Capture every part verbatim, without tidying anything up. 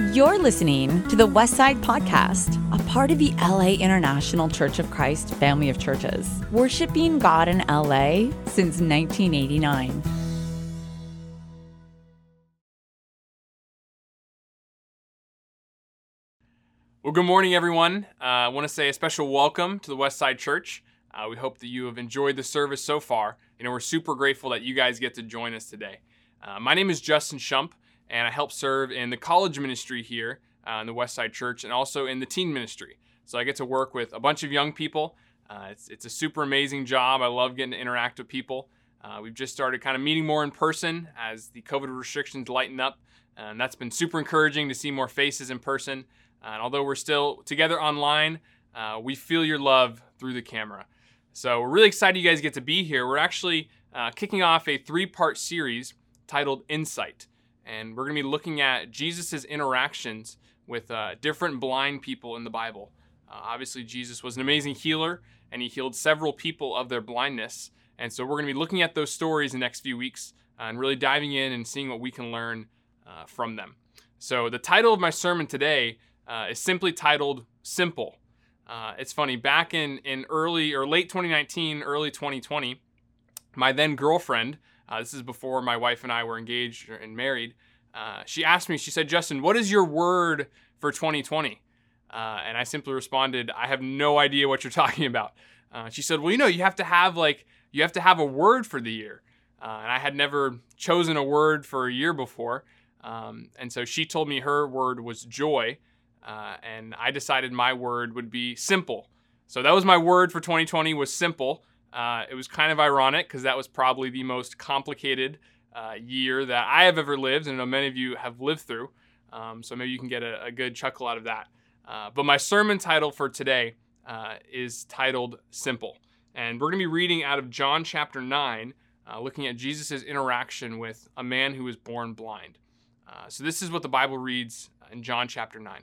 You're listening to the Westside Podcast, a part of the L A International Church of Christ family of churches, worshiping God in L A since nineteen eighty-nine. Well, good morning, everyone. Uh, I want to say a special welcome to the Westside Church. Uh, we hope that you have enjoyed the service so far. You know, we're super grateful that you guys get to join us today. Uh, my name is Justin Shump, and I help serve in the college ministry here uh, in the Westside Church and also in the teen ministry. So I get to work with a bunch of young people. Uh, it's, it's a super amazing job. I love getting to interact with people. Uh, we've just started kind of meeting more in person as the COVID restrictions lighten up, and that's been super encouraging to see more faces in person. Uh, and although we're still together online, uh, we feel your love through the camera. So we're really excited you guys get to be here. We're actually uh, kicking off a three-part series titled Insight. And we're going to be looking at Jesus' interactions with uh, different blind people in the Bible. Uh, obviously, Jesus was an amazing healer, and he healed several people of their blindness. And so we're going to be looking at those stories in the next few weeks uh, and really diving in and seeing what we can learn uh, from them. So the title of my sermon today uh, is simply titled Simple. Uh, it's funny, back in, in early or late twenty nineteen, early twenty twenty, my then girlfriend, Uh, this is before my wife and I were engaged and married. Uh, she asked me, she said, Justin, what is your word for twenty twenty? Uh, and I simply responded, I have no idea what you're talking about. Uh, she said, well, you know, you have to have like, you have to have a word for the year. Uh, and I had never chosen a word for a year before. Um, and so she told me her word was joy. Uh, and I decided my word would be simple. So that was my word for twenty twenty, was simple. Uh, it was kind of ironic because that was probably the most complicated uh, year that I have ever lived, and I know many of you have lived through. Um, so maybe you can get a, a good chuckle out of that. Uh, but my sermon title for today uh, is titled Simple. And we're going to be reading out of John chapter nine, uh, looking at Jesus' interaction with a man who was born blind. Uh, so this is what the Bible reads in John chapter nine.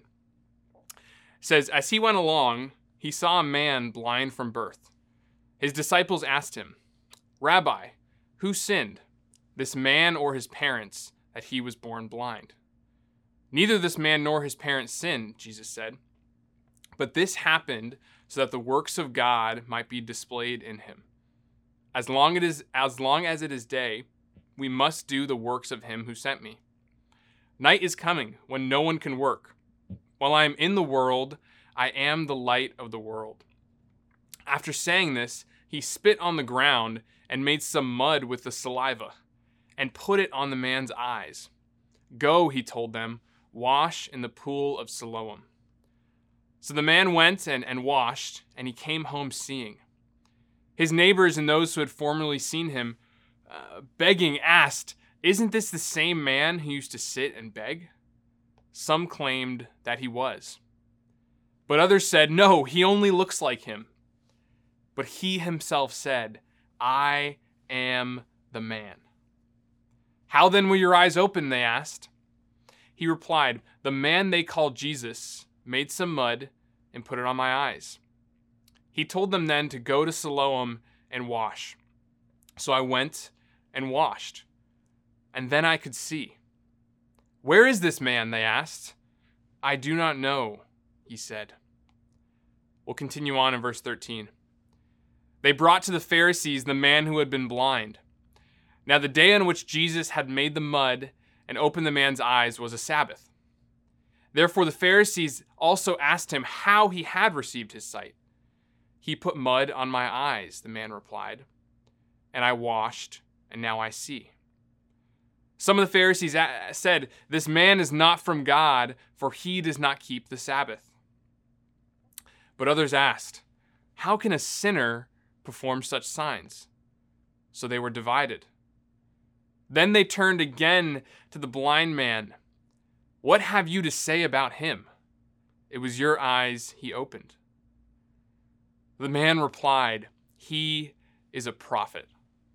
It says, as he went along, he saw a man blind from birth. His disciples asked him, Rabbi, who sinned, this man or his parents, that he was born blind? Neither this man nor his parents sinned, Jesus said. But this happened so that the works of God might be displayed in him. As long, it is, as long as it is day, we must do the works of him who sent me. Night is coming when no one can work. While I am in the world, I am the light of the world. After saying this, he spit on the ground and made some mud with the saliva and put it on the man's eyes. Go, he told them, wash in the pool of Siloam. So the man went and, and washed, and he came home seeing. His neighbors and those who had formerly seen him uh, begging asked, isn't this the same man who used to sit and beg? Some claimed that he was. But others said, no, he only looks like him. But he himself said, I am the man. How then were your eyes open, they asked. He replied, the man they called Jesus made some mud and put it on my eyes. He told them then to go to Siloam and wash. So I went and washed, and then I could see. Where is this man, they asked. I do not know, he said. We'll continue on in verse thirteen. They brought to the Pharisees the man who had been blind. Now the day on which Jesus had made the mud and opened the man's eyes was a Sabbath. Therefore the Pharisees also asked him how he had received his sight. He put mud on my eyes, the man replied, and I washed, and now I see. Some of the Pharisees said, this man is not from God, for he does not keep the Sabbath. But others asked, how can a sinner perform such signs? So they were divided. Then they turned again to the blind man. What have you to say about him? It was your eyes he opened. The man replied, he is a prophet.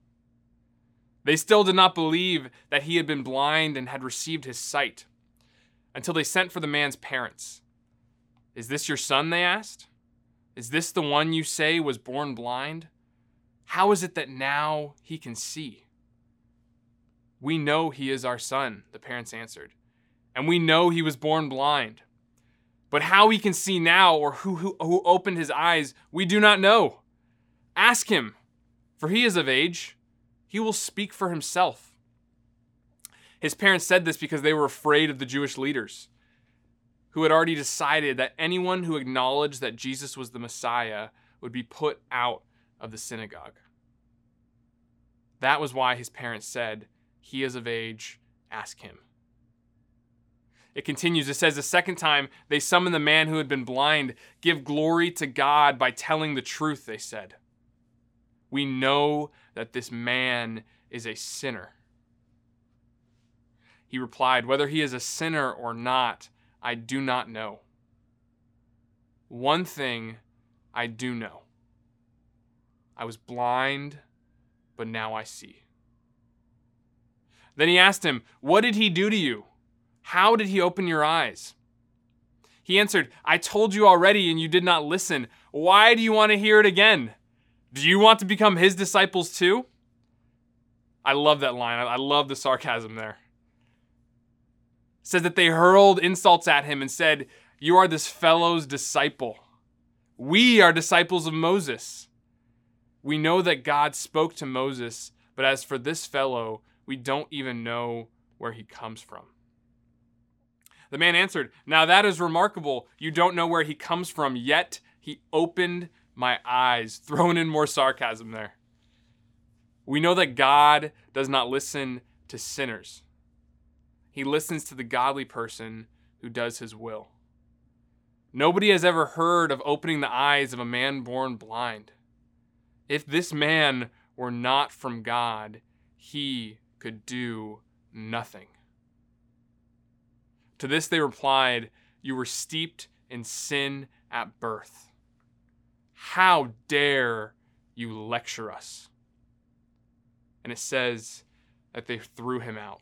They still did not believe that he had been blind and had received his sight until they sent for the man's parents. Is this your son, they asked? Is this the one you say was born blind? How is it that now he can see? We know he is our son, the parents answered, and we know he was born blind. But how he can see now, or who, who, who opened his eyes, we do not know. Ask him, for he is of age. He will speak for himself." His parents said this because they were afraid of the Jewish leaders, who had already decided that anyone who acknowledged that Jesus was the Messiah would be put out of the synagogue. That was why his parents said, "He is of age, ask him." It continues, it says, "The second time they summoned the man who had been blind. 'Give glory to God by telling the truth,' they said. 'We know that this man is a sinner.' He replied, 'Whether he is a sinner or not, I do not know. One thing I do know. I was blind, but now I see.' Then he asked him, 'What did he do to you? How did he open your eyes?' He answered, 'I told you already and you did not listen. Why do you want to hear it again? Do you want to become his disciples too?'" I love that line. I love the sarcasm there. It says that they hurled insults at him and said, "You are this fellow's disciple. We are disciples of Moses. We know that God spoke to Moses, but as for this fellow, we don't even know where he comes from." The man answered, "Now that is remarkable. You don't know where he comes from, yet he opened my eyes." Throwing in more sarcasm there. We know that God does not listen to sinners. He listens to the godly person who does his will. Nobody has ever heard of opening the eyes of a man born blind. If this man were not from God, he could do nothing. To this they replied, "You were steeped in sin at birth. How dare you lecture us?" And it says that they threw him out.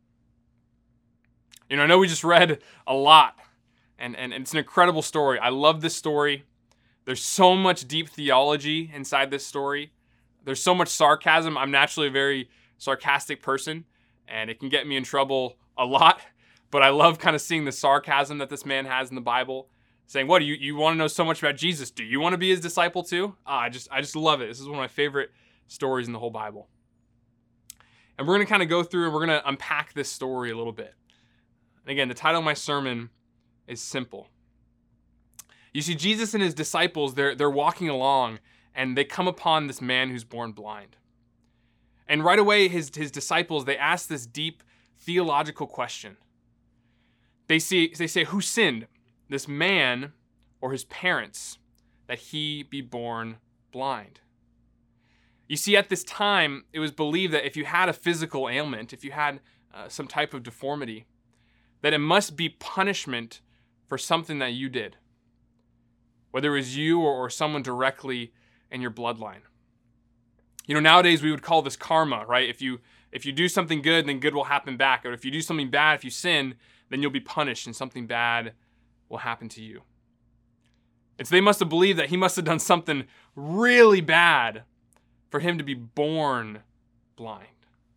You know, I know we just read a lot, and, and, and it's an incredible story. I love this story. There's so much deep theology inside this story. There's so much sarcasm. I'm naturally a very sarcastic person, and it can get me in trouble a lot. But I love kind of seeing the sarcasm that this man has in the Bible, saying, "What, you, you want to know so much about Jesus? Do you want to be his disciple too?" Ah, I just I just love it. This is one of my favorite stories in the whole Bible. And we're going to kind of go through and we're going to unpack this story a little bit. And again, the title of my sermon is simple. You see, Jesus and his disciples, they're, they're walking along, and they come upon this man who's born blind. And right away, his, his disciples, they ask this deep theological question. They, see, they say, who sinned, this man or his parents, that he be born blind? You see, at this time, it was believed that if you had a physical ailment, if you had uh, some type of deformity, that it must be punishment for something that you did, whether it was you or, or someone directly in your bloodline. You know, nowadays we would call this karma, right? If you if you do something good, then good will happen back. Or if you do something bad, if you sin, then you'll be punished and something bad will happen to you. And so they must have believed that he must have done something really bad for him to be born blind.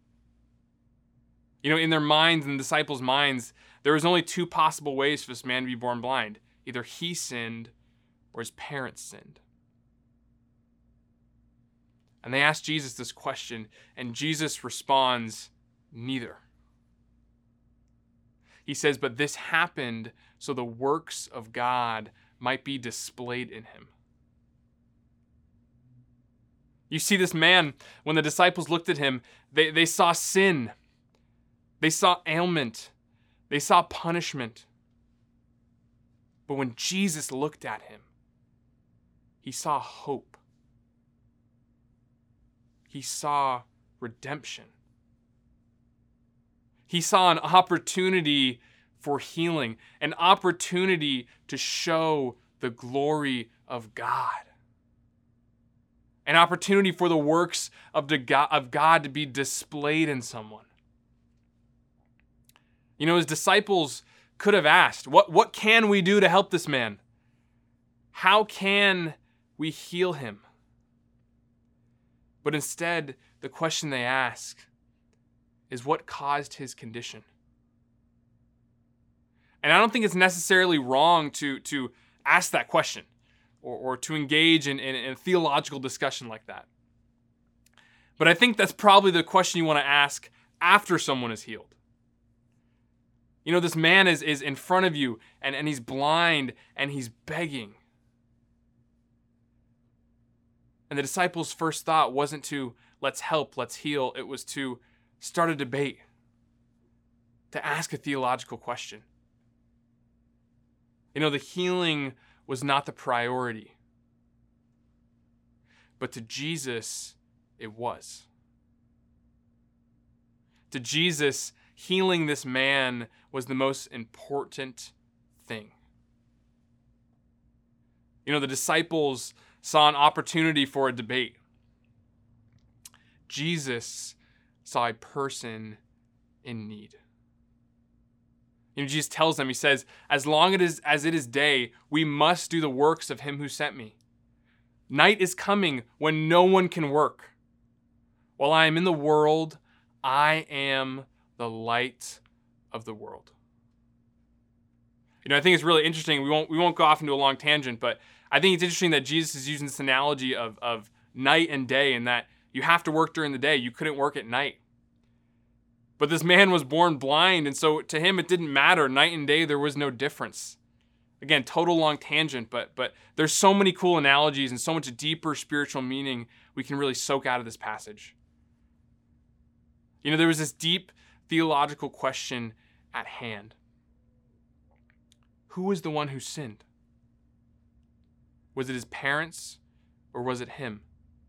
You know, in their minds, in the disciples' minds, there was only two possible ways for this man to be born blind. Either he sinned or his parents sinned. And they asked Jesus this question, and Jesus responds, neither. He says, but this happened so the works of God might be displayed in him. You see, this man, when the disciples looked at him, they, they saw sin. They saw ailment. They saw punishment. But when Jesus looked at him, he saw hope. He saw redemption. He saw an opportunity for healing, an opportunity to show the glory of God, an opportunity for the works of, the God, of God to be displayed in someone. You know, his disciples could have asked, what, what can we do to help this man? How can we heal him? But instead, the question they ask is what caused his condition? And I don't think it's necessarily wrong to, to ask that question or, or to engage in, in, in a theological discussion like that. But I think that's probably the question you want to ask after someone is healed. You know, this man is, is in front of you and, and he's blind and he's begging. And the disciples' first thought wasn't to let's help, let's heal. It was to start a debate, to ask a theological question. You know, the healing was not the priority, but to Jesus, it was. To Jesus, healing this man was the most important thing. You know, the disciples saw an opportunity for a debate. Jesus saw a person in need. You know, Jesus tells them, he says, as long it is, as it is day, we must do the works of him who sent me. Night is coming when no one can work. While I am in the world, I am the light of the world. You know, I think it's really interesting. We won't we won't go off into a long tangent, but I think it's interesting that Jesus is using this analogy of, of night and day, and that you have to work during the day. You couldn't work at night. But this man was born blind, and so to him it didn't matter. Night and day, there was no difference. Again, total long tangent, but but there's so many cool analogies and so much deeper spiritual meaning we can really soak out of this passage. You know, there was this deep theological question at hand. Who was the one who sinned? Was it his parents or was it him?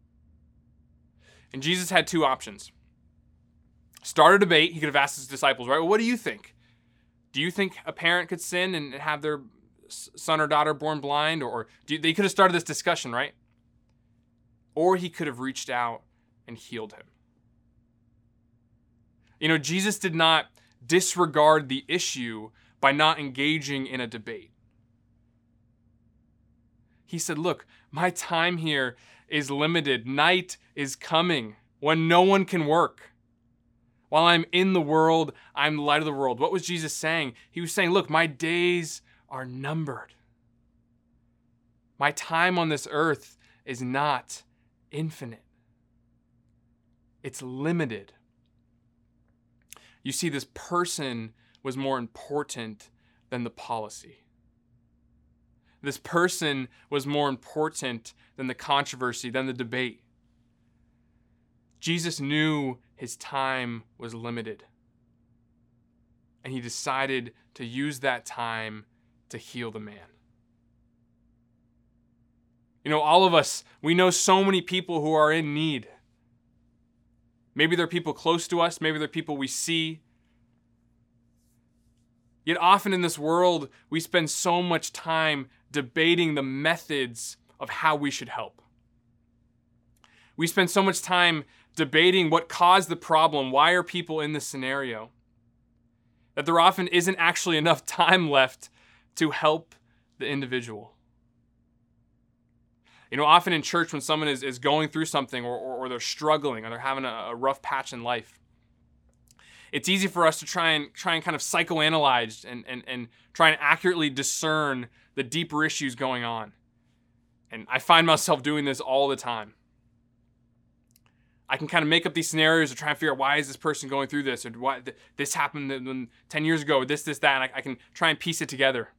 And Jesus had two options. Start a debate. He could have asked his disciples, right? Well, what do you think? Do you think a parent could sin and have their son or daughter born blind? Or do you, they could have started this discussion, right? Or he could have reached out and healed him. You know, Jesus did not disregard the issue by not engaging in a debate. He said, look, my time here is limited. Night is coming when no one can work. While I'm in the world, I'm the light of the world. What was Jesus saying? He was saying, look, my days are numbered. My time on this earth is not infinite. It's limited. You see, this person was more important than the policy. This person was more important than the controversy, than the debate. Jesus knew his time was limited. And he decided to use that time to heal the man. You know, all of us, we know so many people who are in need. Maybe they're people close to us. Maybe they're people we see. Yet often in this world, we spend so much time debating the methods of how we should help. We spend so much time debating what caused the problem. Why are people in this scenario? That there often isn't actually enough time left to help the individual. You know, often in church when someone is, is going through something or, or, or they're struggling or they're having a, a rough patch in life, it's easy for us to try and try and kind of psychoanalyze and, and, and try and accurately discern the deeper issues going on. And I find myself doing this all the time. I can kind of make up these scenarios to try and figure out why is this person going through this, or why th- this happened when ten years ago, this, this, that, and I, I can try and piece it together.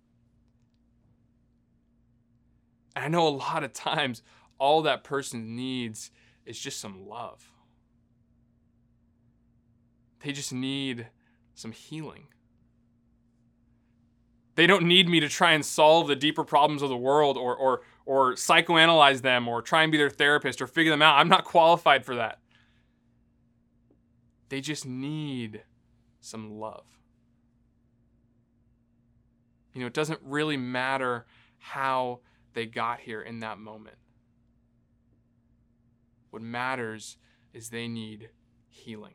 And I know a lot of times all that person needs is just some love. They just need some healing. They don't need me to try and solve the deeper problems of the world or, or, or psychoanalyze them or try and be their therapist or figure them out. I'm not qualified for that. They just need some love. You know, it doesn't really matter how they got here in that moment. What matters is they need healing.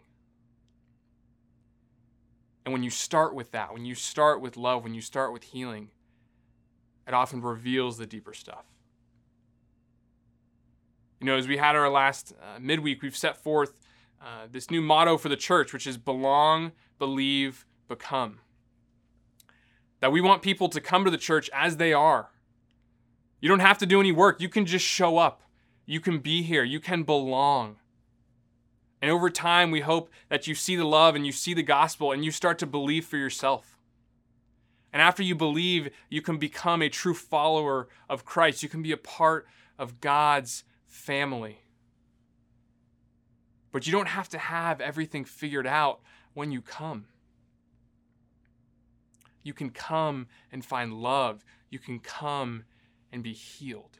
And when you start with that, when you start with love, when you start with healing, it often reveals the deeper stuff. You know, as we had our last uh, midweek, we've set forth uh, this new motto for the church, which is belong, believe, become. that we want people to come to the church as they are. You don't have to do any work. You can just show up. You can be here. You can belong. And over time, we hope that you see the love and you see the gospel and you start to believe for yourself. And after you believe, you can become a true follower of Christ. You can be a part of God's family. But you don't have to have everything figured out when you come. You can come and find love. You can come and be healed.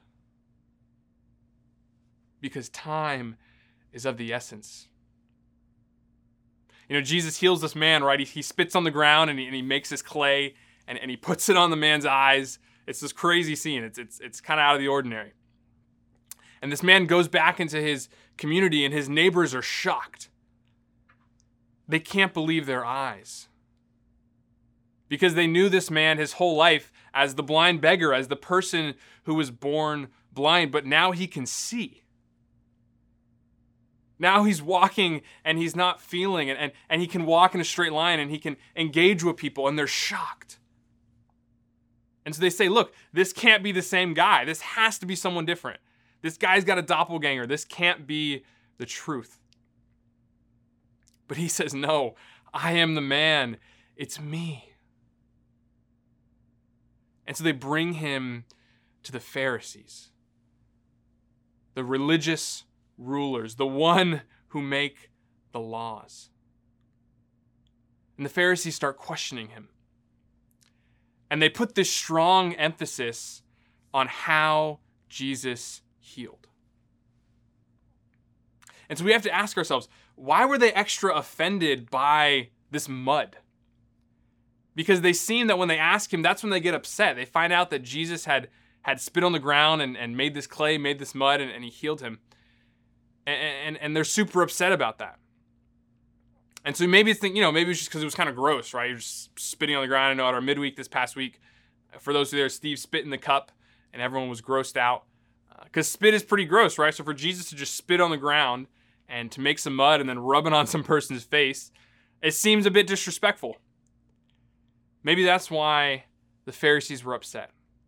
Because time is of the essence. You know, Jesus heals this man, right? He, he spits on the ground and he, and he makes this clay and, and he puts it on the man's eyes. It's this crazy scene. It's, it's, it's kind of out of the ordinary. And this man goes back into his community and his neighbors are shocked. They can't believe their eyes. Because they knew this man his whole life as the blind beggar, as the person who was born blind, but now he can see. Now he's walking and he's not feeling, and, and, and he can walk in a straight line and he can engage with people, and they're shocked. And so they say, look, this can't be the same guy. This has to be someone different. This guy's got a doppelganger. This can't be the truth. But he says, no, I am the man. It's me. And so they bring him to the Pharisees, the religious rulers, the one who make the laws. And the Pharisees start questioning him. And they put this strong emphasis on how Jesus healed. And so we have to ask ourselves, why were they extra offended by this mud? Because they seem that when they ask him, that's when they get upset. They find out that Jesus had, had spit on the ground and, and made this clay, made this mud, and, and he healed him. And, and, and they're super upset about that. And so maybe it's, think, you know, maybe it's just because it was kind of gross, right? You're just spitting on the ground. I know at our midweek this past week, for those who are there, Steve spit in the cup and everyone was grossed out. Because uh, spit is pretty gross, right? So for Jesus to just spit on the ground and to make some mud and then rub it on some person's face, it seems a bit disrespectful. Maybe that's why the Pharisees were upset.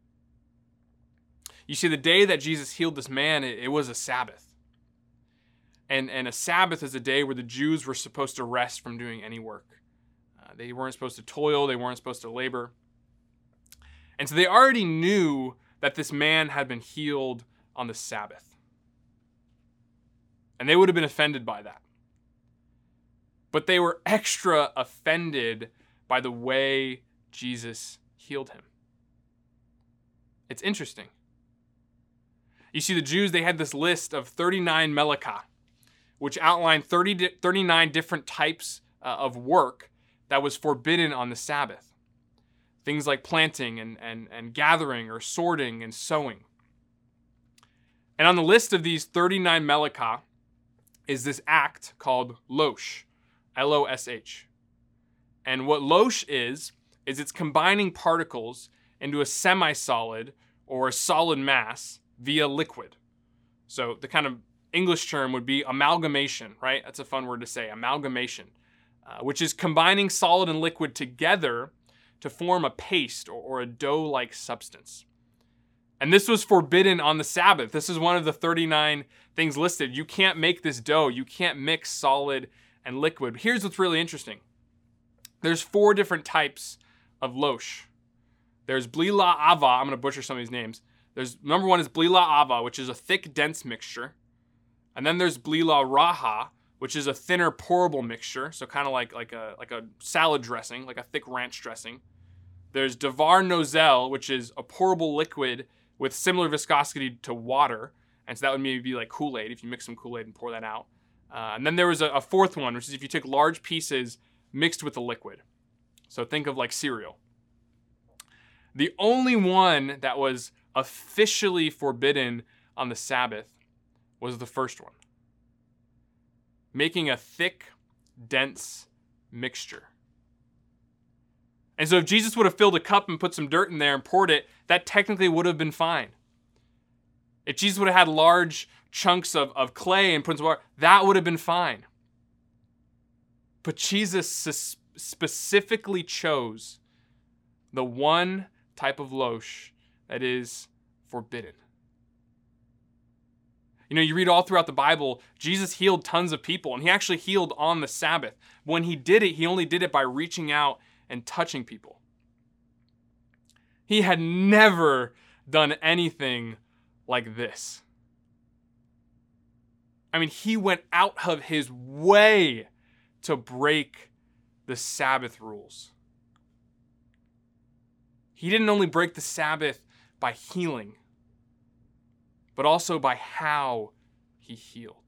You see, the day that Jesus healed this man, it, it was a Sabbath. And, and a Sabbath is a day where the Jews were supposed to rest from doing any work. Uh, they weren't supposed to toil. They weren't supposed to labor. And so they already knew that this man had been healed on the Sabbath. And they would have been offended by that. But they were extra offended by the way Jesus healed him. It's interesting. You see, the Jews, they had this list of thirty-nine melachah, which outlined thirty, thirty-nine different types uh, of work that was forbidden on the Sabbath. Things like planting and, and, and gathering or sorting and sowing. And on the list of these thirty-nine melachah is this act called losh, L O S H. And what losh is, is it's combining particles into a semi-solid or a solid mass via liquid. So the kind of English term would be amalgamation, right? That's a fun word to say, amalgamation, uh, which is combining solid and liquid together to form a paste or, or a dough-like substance. And this was forbidden on the Sabbath. This is one of the thirty-nine things listed. You can't make this dough. You can't mix solid and liquid. Here's what's really interesting. There's four different types of losh. There's blila ava. I'm going to butcher some of these names. There's number one is blila ava, which is a thick, dense mixture. And then there's blila raha, which is a thinner, pourable mixture. So kind of like, like, a, like a salad dressing, like a thick ranch dressing. There's davar nozel, which is a pourable liquid with similar viscosity to water. And so that would maybe be like Kool-Aid, if you mix some Kool-Aid and pour that out. Uh, and then there was a, a fourth one, which is if you took large pieces mixed with the liquid. So think of like cereal. The only one that was officially forbidden on the Sabbath was the first one. Making a thick, dense mixture. And so if Jesus would have filled a cup and put some dirt in there and poured it, that technically would have been fine. If Jesus would have had large chunks of, of clay and put some water, that would have been fine. But Jesus specifically chose The one type of losh that is forbidden. You know, you read all throughout the Bible, Jesus healed tons of people, and he actually healed on the Sabbath. When he did it, he only did it by reaching out and touching people. He had never done anything like this. I mean, he went out of his way to break the Sabbath rules. He didn't only break the Sabbath by healing, but also by how he healed.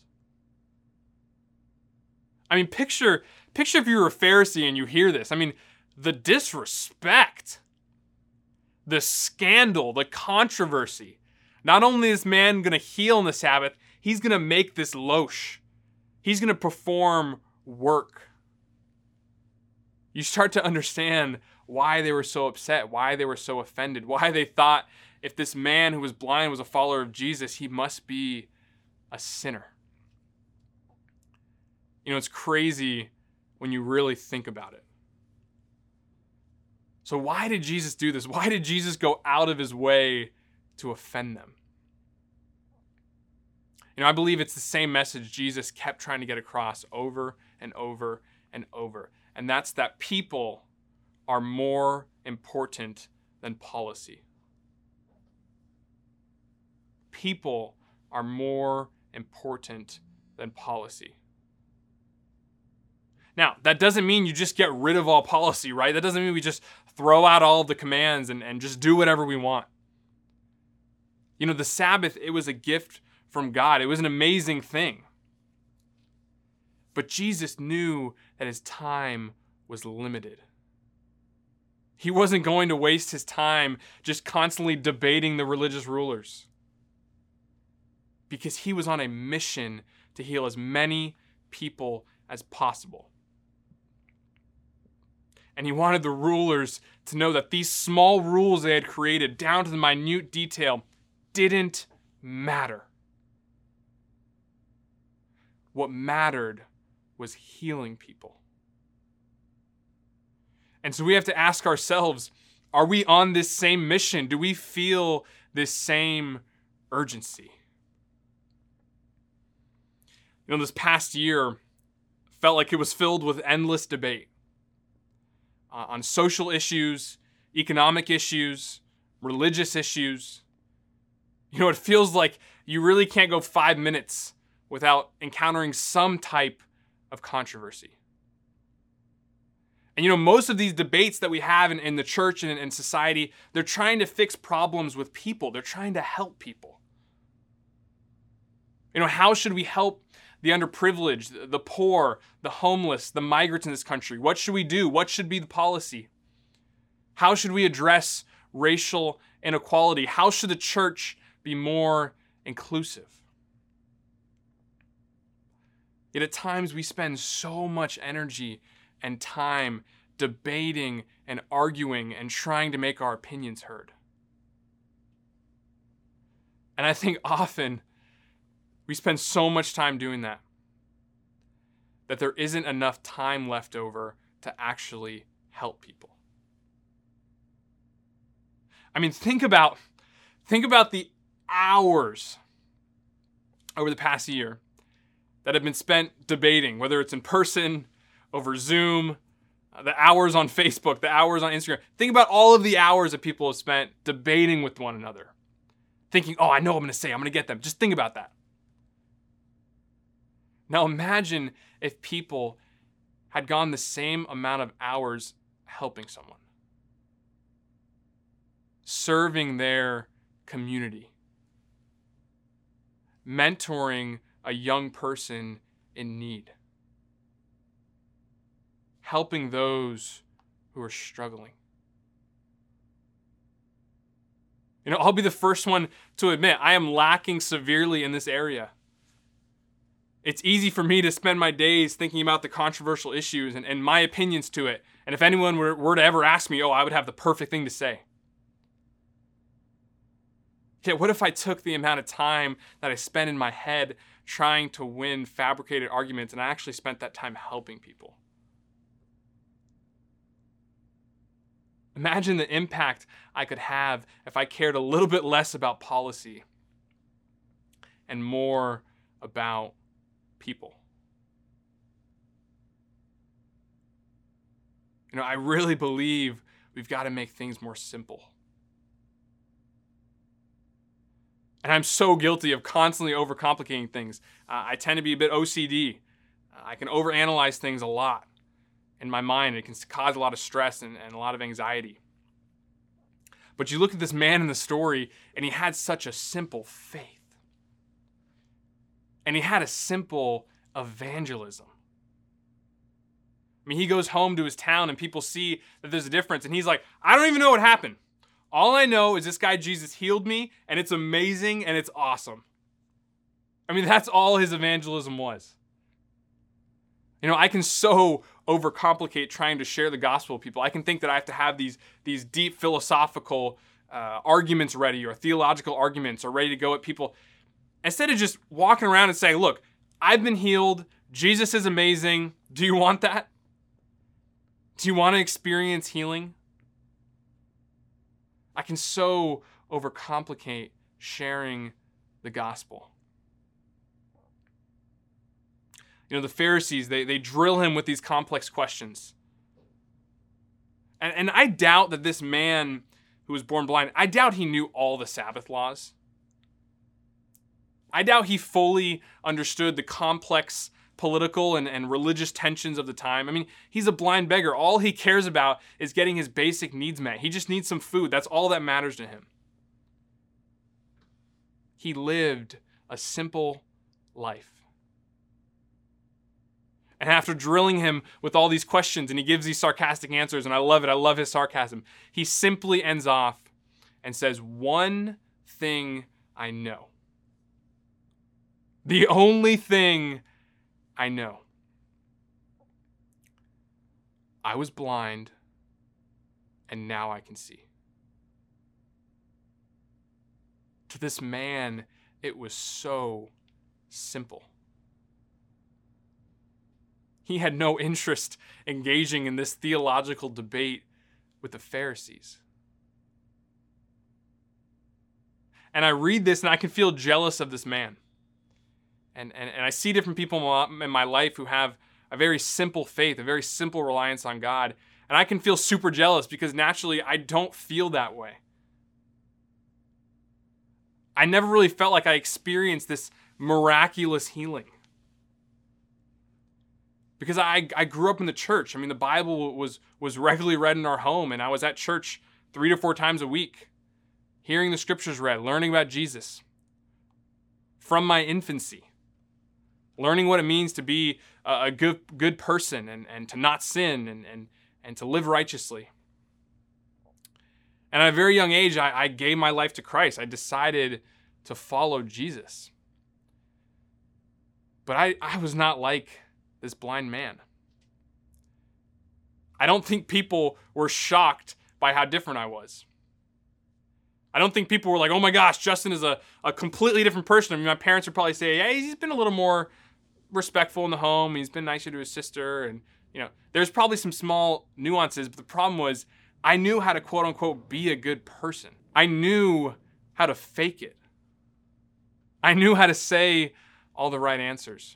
I mean, picture, picture if you were a Pharisee and you hear this. I mean, the disrespect, the scandal, the controversy. Not only is this man going to heal on the Sabbath, he's going to make this losh. He's going to perform work. You start to understand why they were so upset, why they were so offended, why they thought if this man who was blind was a follower of Jesus, he must be a sinner. You know, it's crazy when you really think about it. So why did Jesus do this? Why did Jesus go out of his way to offend them? You know, I believe it's the same message Jesus kept trying to get across over and over and over. And that's that people are more important than policy. People are more important than policy. Now, that doesn't mean you just get rid of all policy, right? That doesn't mean we just throw out all of the commands and, and just do whatever we want. You know, the Sabbath, it was a gift from God. It was an amazing thing. But Jesus knew that his time was limited. He wasn't going to waste his time just constantly debating the religious rulers, because he was on a mission to heal as many people as possible. And he wanted the rulers to know that these small rules they had created, down to the minute detail, didn't matter. What mattered was healing people. And so we have to ask ourselves, are we on this same mission? Do we feel this same urgency? You know, this past year felt like it was filled with endless debate uh, on social issues, economic issues, religious issues. You know, it feels like you really can't go five minutes without encountering some type of controversy. And you know, most of these debates that we have in, in the church and in society, they're trying to fix problems with people. They're trying to help people. You know, how should we help the underprivileged, the poor, the homeless, the migrants in this country? What should we do? What should be the policy? How should we address racial inequality? How should the church be more inclusive? Yet at times we spend so much energy and time debating and arguing and trying to make our opinions heard. And I think often we spend so much time doing that, that there isn't enough time left over to actually help people. I mean, think about, think about the hours over the past year that have been spent debating, whether it's in person, over Zoom, uh, the hours on Facebook, the hours on Instagram. Think about all of the hours that people have spent debating with one another. Thinking, oh, I know what I'm going to say. I'm going to get them. Just think about that. Now imagine if people had gone the same amount of hours helping someone, serving their community, mentoring a young person in need, helping those who are struggling. You know, I'll be the first one to admit I am lacking severely in this area. It's easy for me to spend my days thinking about the controversial issues and, and my opinions to it. And if anyone were, were to ever ask me, oh, I would have the perfect thing to say. Yet what if I took the amount of time that I spend in my head trying to win fabricated arguments and I actually spent that time helping people? Imagine the impact I could have if I cared a little bit less about policy and more about people. You know, I really believe we've got to make things more simple. And I'm so guilty of constantly overcomplicating things. Uh, I tend to be a bit O C D. Uh, I can overanalyze things a lot in my mind. It can cause a lot of stress and, and a lot of anxiety. But you look at this man in the story, and he had such a simple faith. And he had a simple evangelism. I mean, he goes home to his town, and people see that there's a difference. And he's like, I don't even know what happened. All I know is this guy Jesus healed me, and it's amazing, and it's awesome. I mean, that's all his evangelism was. You know, I can so overcomplicate trying to share the gospel with people. I can think that I have to have these, these deep philosophical uh, arguments ready, or theological arguments, or ready to go at people. Instead of just walking around and saying, look, I've been healed. Jesus is amazing. Do you want that? Do you want to experience healing? I can so overcomplicate sharing the gospel. You know, the Pharisees, they, they drill him with these complex questions. And, and I doubt that this man who was born blind, I doubt he knew all the Sabbath laws. I doubt he fully understood the complex political and, and religious tensions of the time. I mean, he's a blind beggar. All he cares about is getting his basic needs met. He just needs some food. That's all that matters to him. He lived a simple life. And after drilling him with all these questions, and he gives these sarcastic answers, and I love it, I love his sarcasm, he simply ends off and says, one thing I know. The only thing I know. I was blind, and now I can see. To this man, it was so simple. He had no interest engaging in this theological debate with the Pharisees. And I read this and I can feel jealous of this man. And, and, and I see different people in my life who have a very simple faith, a very simple reliance on God. And I can feel super jealous because naturally I don't feel that way. I never really felt like I experienced this miraculous healing. Because I, I grew up in the church. I mean, the Bible was, was regularly read in our home, and I was at church three to four times a week, hearing the scriptures read, learning about Jesus from my infancy, learning what it means to be a, a good, good person and, and to not sin and, and, and to live righteously. And at a very young age, I, I gave my life to Christ. I decided to follow Jesus. But I, I was not like this blind man. I don't think people were shocked by how different I was. I don't think people were like, oh my gosh, Justin is a, a completely different person. I mean, my parents would probably say, yeah, he's been a little more respectful in the home. He's been nicer to his sister. And, you know, there's probably some small nuances, but the problem was I knew how to quote unquote be a good person. I knew how to fake it. I knew how to say all the right answers.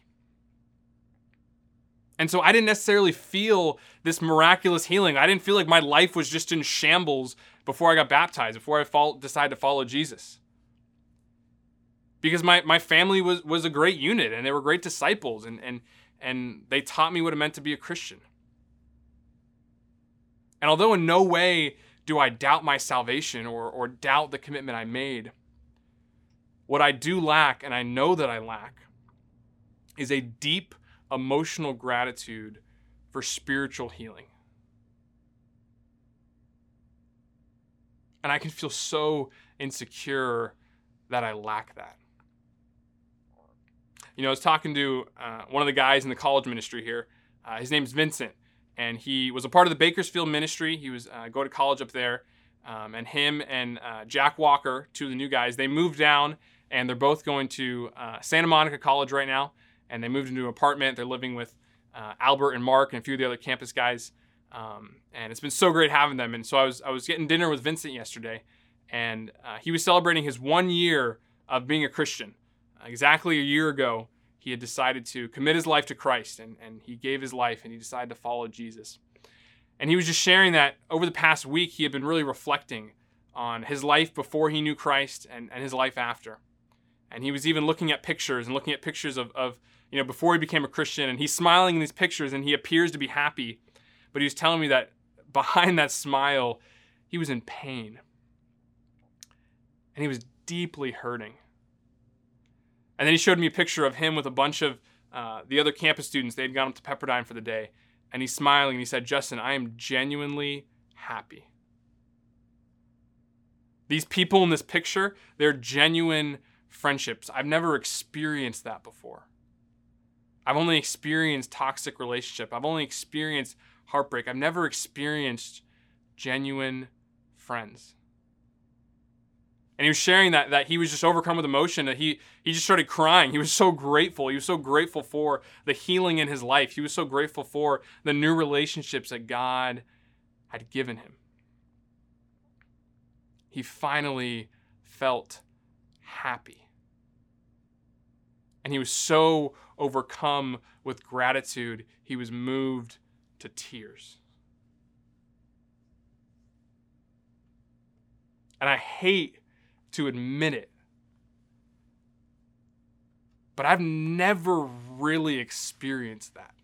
And so I didn't necessarily feel this miraculous healing. I didn't feel like my life was just in shambles before I got baptized, before I fall, decided to follow Jesus. Because my, my family was, was a great unit, and they were great disciples, and, and, and they taught me what it meant to be a Christian. And although in no way do I doubt my salvation or, or doubt the commitment I made, what I do lack, and I know that I lack, is a deep emotional gratitude for spiritual healing. And I can feel so insecure that I lack that. You know, I was talking to uh, one of the guys in the college ministry here. Uh, his name's Vincent, and he was a part of the Bakersfield ministry. He was uh, go to college up there, um, and him and uh, Jack Walker, two of the new guys, they moved down, and they're both going to uh, Santa Monica College right now. And they moved into an apartment. They're living with uh, Albert and Mark and a few of the other campus guys. Um, and it's been so great having them. And so I was I was getting dinner with Vincent yesterday, and uh, he was celebrating his one year of being a Christian. Exactly a year ago, he had decided to commit his life to Christ, and, and he gave his life, and he decided to follow Jesus. And he was just sharing that over the past week, he had been really reflecting on his life before he knew Christ and, and his life after. And he was even looking at pictures and looking at pictures of, of, you know, before he became a Christian, and he's smiling in these pictures and he appears to be happy. But he was telling me that behind that smile, he was in pain. And he was deeply hurting. And then he showed me a picture of him with a bunch of uh, the other campus students. They had gone up to Pepperdine for the day. And he's smiling and he said, "Justin, I am genuinely happy." These people in this picture, they're genuine friendships. I've never experienced that before. I've only experienced toxic relationship. I've only experienced heartbreak. I've never experienced genuine friends. And he was sharing that that he was just overcome with emotion, that he he just started crying. He was so grateful. He was so grateful for the healing in his life. He was so grateful for the new relationships that God had given him. He finally felt happy. And he was so overcome with gratitude, he was moved to tears. And I hate to admit it, but I've never really experienced that.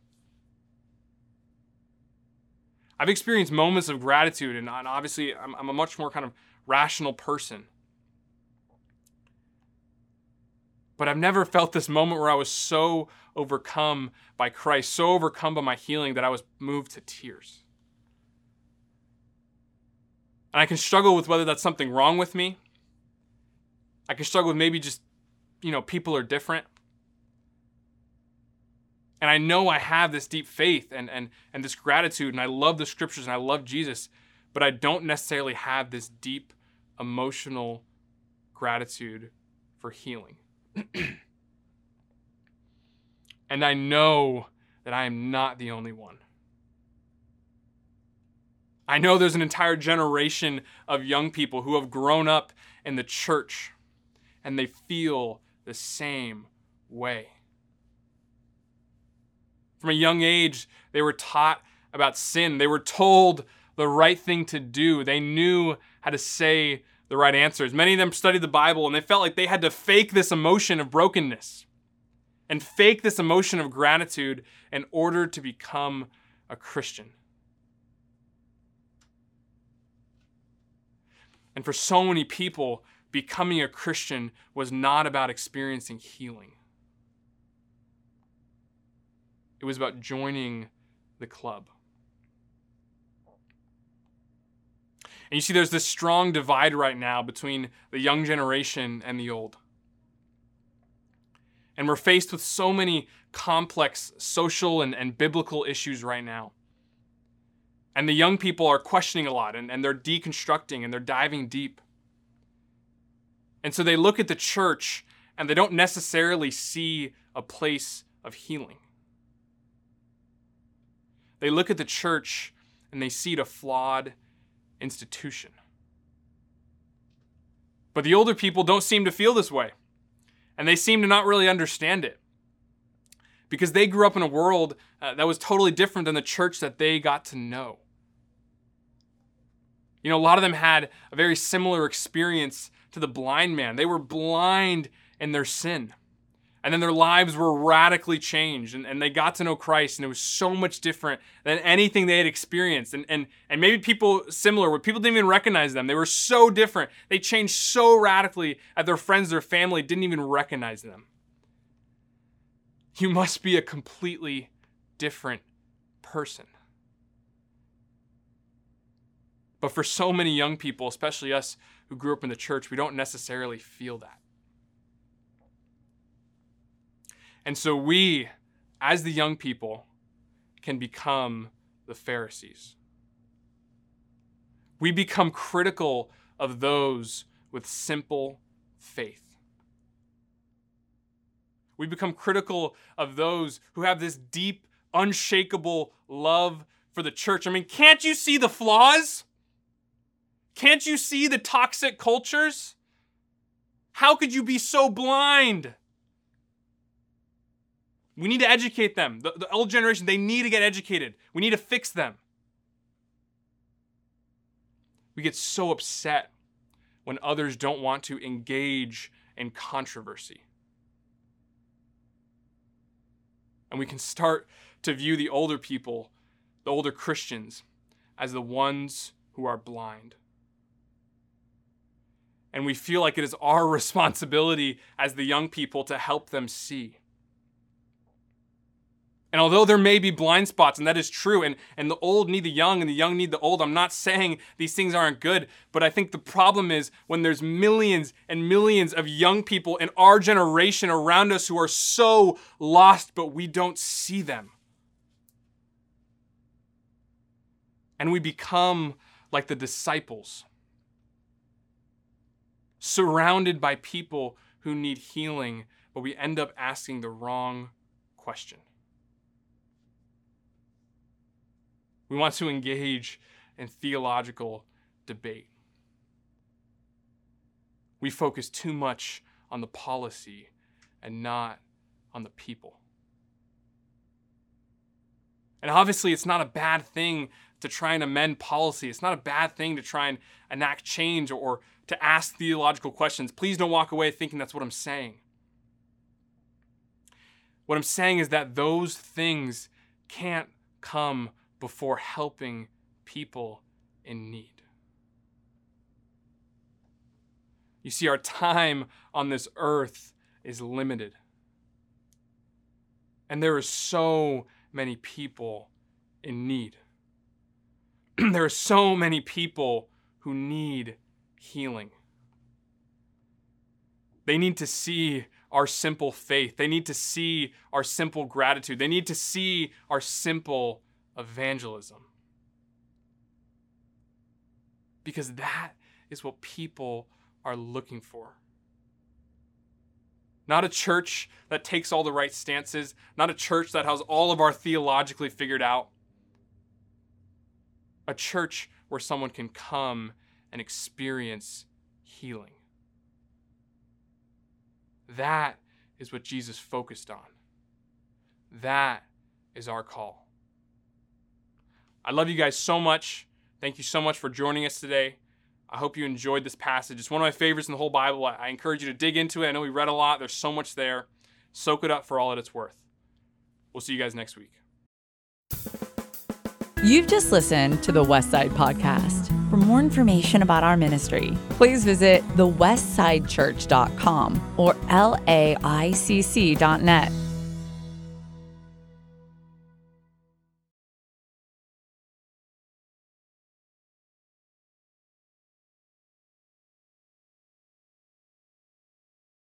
I've experienced moments of gratitude, and obviously I'm, I'm a much more kind of rational person. But I've never felt this moment where I was so overcome by Christ, so overcome by my healing that I was moved to tears. And I can struggle with whether that's something wrong with me. I can struggle with maybe just, you know, people are different. And I know I have this deep faith and, and, and this gratitude, and I love the scriptures and I love Jesus, but I don't necessarily have this deep emotional gratitude for healing. And I know that I am not the only one. I know there's an entire generation of young people who have grown up in the church and they feel the same way. From a young age, they were taught about sin. They were told the right thing to do. They knew how to say the right answers. Many of them studied the Bible and they felt like they had to fake this emotion of brokenness and fake this emotion of gratitude in order to become a Christian. And for so many people, becoming a Christian was not about experiencing healing. It was about joining the club. And you see, there's this strong divide right now between the young generation and the old. And we're faced with so many complex social and, and biblical issues right now. And the young people are questioning a lot, and, and they're deconstructing, and they're diving deep. And so they look at the church, and they don't necessarily see a place of healing. They look at the church, and they see it a flawed institution. But the older people don't seem to feel this way. And they seem to not really understand it. Because they grew up in a world uh, that was totally different than the church that they got to know. You know, a lot of them had a very similar experience to the blind man. They were blind in their sin. And then their lives were radically changed, and, and they got to know Christ, and it was so much different than anything they had experienced. And, and, and maybe people similar, where people didn't even recognize them. They were so different. They changed so radically that their friends, their family didn't even recognize them. You must be a completely different person. But for so many young people, especially us who grew up in the church, we don't necessarily feel that. And so we, as the young people, can become the Pharisees. We become critical of those with simple faith. We become critical of those who have this deep, unshakable love for the church. I mean, can't you see the flaws? Can't you see the toxic cultures? How could you be so blind? We need to educate them. The, the old generation, they need to get educated. We need to fix them. We get so upset when others don't want to engage in controversy. And we can start to view the older people, the older Christians, as the ones who are blind. And we feel like it is our responsibility as the young people to help them see. And although there may be blind spots, and that is true, and, and the old need the young and the young need the old, I'm not saying these things aren't good, but I think the problem is when there's millions and millions of young people in our generation around us who are so lost, but we don't see them. And we become like the disciples, surrounded by people who need healing, but we end up asking the wrong question. We want to engage in theological debate. We focus too much on the policy and not on the people. And obviously, it's not a bad thing to try and amend policy. It's not a bad thing to try and enact change or to ask theological questions. Please don't walk away thinking that's what I'm saying. What I'm saying is that those things can't come before helping people in need. You see, our time on this earth is limited. And there are so many people in need. There are so many people who need healing. They need to see our simple faith. They need to see our simple gratitude. They need to see our simple evangelism. Because that is what people are looking for. Not a church that takes all the right stances, not a church that has all of our theologically figured out. A church where someone can come and experience healing. That is what Jesus focused on. That is our call. I love you guys so much. Thank you so much for joining us today. I hope you enjoyed this passage. It's one of my favorites in the whole Bible. I encourage you to dig into it. I know we read a lot. There's so much there. Soak it up for all that it's worth. We'll see you guys next week. You've just listened to the Westside Podcast. For more information about our ministry, please visit the westside church dot com or L A I C C dot net.